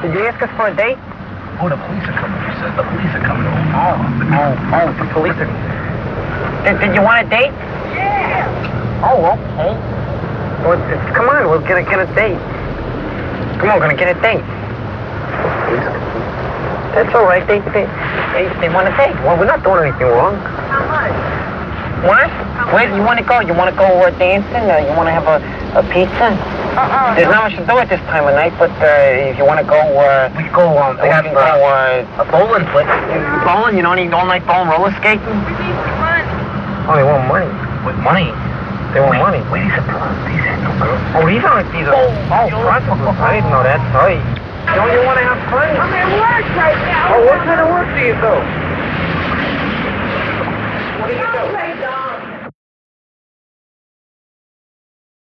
Did you ask us for a date? Oh, the police are coming, she said. The police are coming. The police are... Did you want a date? Yeah! Oh, okay. Well, come on, we'll get a date. Come on, we're gonna get a date. That's all right. They want a date. Well, we're not doing anything wrong. How much? What? Where do you want to go? You want to go dancing? You want to have a pizza? There's not much to do at this time of night, but if you want to go, we can go, we can go a bowling place. Bowling? You don't need all-night bowling, roller skating? We need some money. Oh, they want money. With money? They want money. Wait, these ain't no girls. Oh, these aren't these are. Prostitutes. I didn't know that. Sorry. Don't you want to have fun? I'm at work right now. Oh, what kind of work do you do? What do you do?